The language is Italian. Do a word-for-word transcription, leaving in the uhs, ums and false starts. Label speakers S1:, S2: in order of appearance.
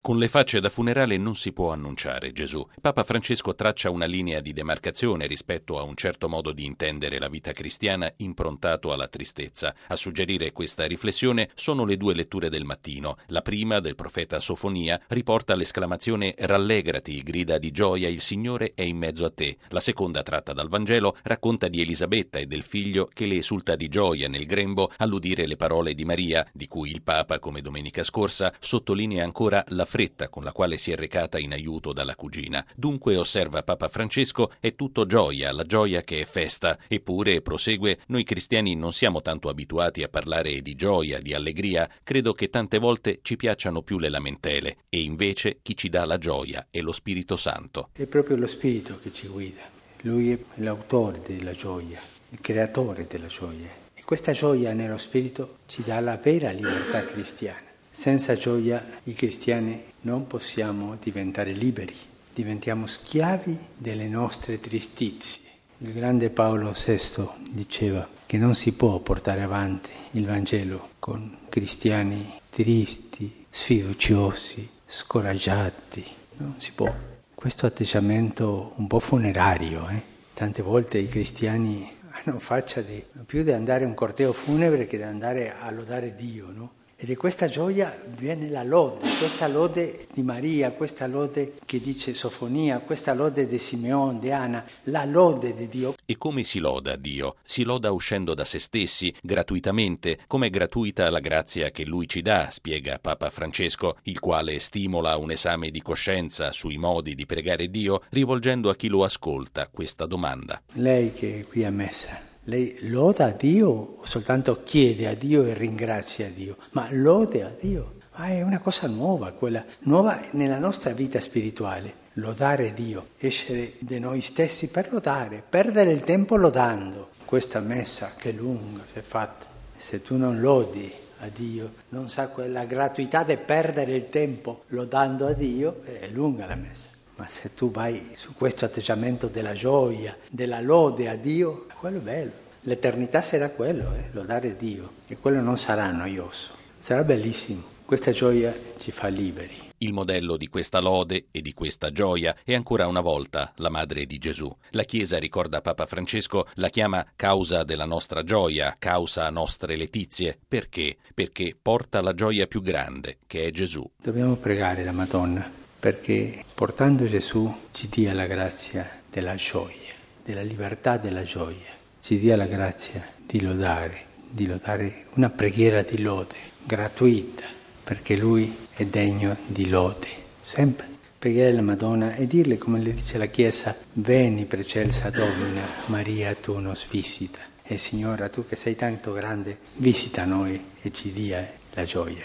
S1: Con le facce da funerale non si può annunciare Gesù. Papa Francesco traccia una linea di demarcazione rispetto a un certo modo di intendere la vita cristiana improntato alla tristezza. A suggerire questa riflessione sono le due letture del mattino. La prima, del profeta Sofonia, riporta l'esclamazione «Rallegrati, grida di gioia, il Signore è in mezzo a te». La seconda, tratta dal Vangelo, racconta di Elisabetta e del figlio che le esulta di gioia nel grembo all'udire le parole di Maria, di cui il Papa, come domenica scorsa, sottolinea ancora la fretta con la quale si è recata in aiuto dalla cugina. Dunque, osserva Papa Francesco, è tutto gioia, la gioia che è festa. Eppure, prosegue, noi cristiani non siamo tanto abituati a parlare di gioia, di allegria. Credo che tante volte ci piacciono più le lamentele, e invece chi ci dà la gioia è lo Spirito Santo.
S2: È proprio lo Spirito che ci guida. Lui è l'autore della gioia, il creatore della gioia. E questa gioia nello Spirito ci dà la vera libertà cristiana. Senza gioia i cristiani non possiamo diventare liberi, diventiamo schiavi delle nostre tristizie. Il grande Paolo sesto diceva che non si può portare avanti il Vangelo con cristiani tristi, sfiduciosi, scoraggiati, non si può. Questo atteggiamento un po' funerario, eh? Tante volte i cristiani hanno faccia di più di andare a un corteo funebre che di andare a lodare Dio, no? Ed è questa gioia viene la lode, questa lode di Maria, questa lode che dice Sofonia, questa lode di Simeone, di Anna, la lode di Dio.
S1: E come si loda Dio? Si loda uscendo da se stessi, gratuitamente, come è gratuita la grazia che Lui ci dà, spiega Papa Francesco, il quale stimola un esame di coscienza sui modi di pregare Dio, rivolgendo a chi lo ascolta questa domanda.
S2: Lei che è qui a messa, lei loda a Dio o soltanto chiede a Dio e ringrazia a Dio? Ma lode a Dio. Ma è una cosa nuova, quella nuova nella nostra vita spirituale. Lodare Dio, essere di noi stessi per lodare, perdere il tempo lodando. Questa messa che lunga si è fatta. Se tu non lodi a Dio, non sa quella gratuità di perdere il tempo lodando a Dio, è lunga la messa. Ma se tu vai su questo atteggiamento della gioia, della lode a Dio, quello è bello. L'eternità sarà quello, eh, lodare Dio. E quello non sarà noioso, sarà bellissimo. Questa gioia ci fa liberi.
S1: Il modello di questa lode e di questa gioia è ancora una volta la Madre di Gesù. La Chiesa, ricorda Papa Francesco, la chiama causa della nostra gioia, causa nostre letizie. Perché? Perché porta la gioia più grande, che è Gesù.
S2: Dobbiamo pregare la Madonna, perché portando Gesù ci dia la grazia della gioia, della libertà della gioia, ci dia la grazia di lodare, di lodare una preghiera di lode, gratuita, perché Lui è degno di lode, sempre. Pregare la Madonna e dirle, come le dice la Chiesa, «Veni precelsa Domina, Maria tu nos visita». E Signora, tu che sei tanto grande, visita noi e ci dia la gioia.